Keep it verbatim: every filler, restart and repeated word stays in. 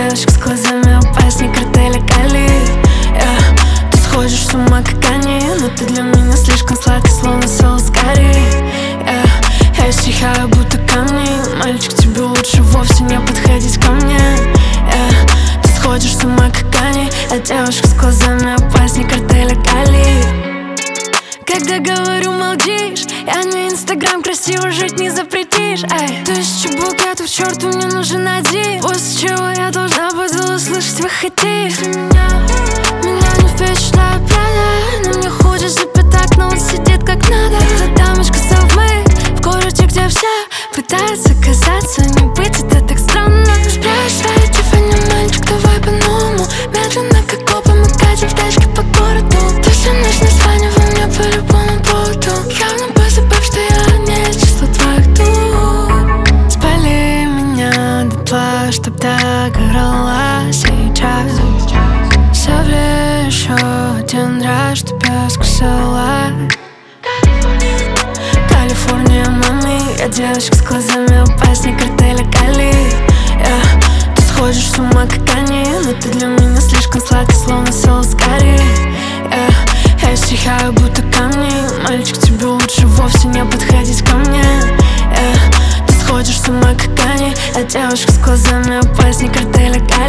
девушек с глазами опасней картеля Кали. yeah. Ты сходишь с ума, как они, но ты для меня слишком сладкий, словно соус карри. yeah. Я стихаю, будто камни. Мальчик, тебе лучше вовсе не подходить ко мне. yeah. Ты сходишь с ума, как они, а девушек с глазами опасней картеля Кали. Когда говорю, молчишь, я не инстаграм, красиво жить не запретишь. Эй, тысячи букетов, черту мне нужен один. После чего я должна буду услышать, вы хотите меня. Меня не впечатляет правда, на мне хочется пятак, но он сидит как надо. Это дамочка self-made, в городе, где все пытаются казаться, не быть, это так странно. Спрашиваю, Тиффани, мальчик, давай по-новому. Медленно, как копы, мы катим в тачке по городу. Ты всю ночь названивай мне по любому поводу. Явно позабыв, что я не из числа твоих дух. Спали меня дотла, чтоб догорала сейчас. Совли еще один раз, чтоб я сказала. Калифорния, мами, я девочка с глазами опасней картеля Кали. yeah. Ты сходишь с ума, как они, но ты для меня слишком сладкий, словно соус карри. yeah. Я стихаю, будто камни. Мальчик, тебе лучше вовсе не подходить ко мне. yeah. Ты сходишь с ума, как они, а девушка с глазами опасней картеля Кали.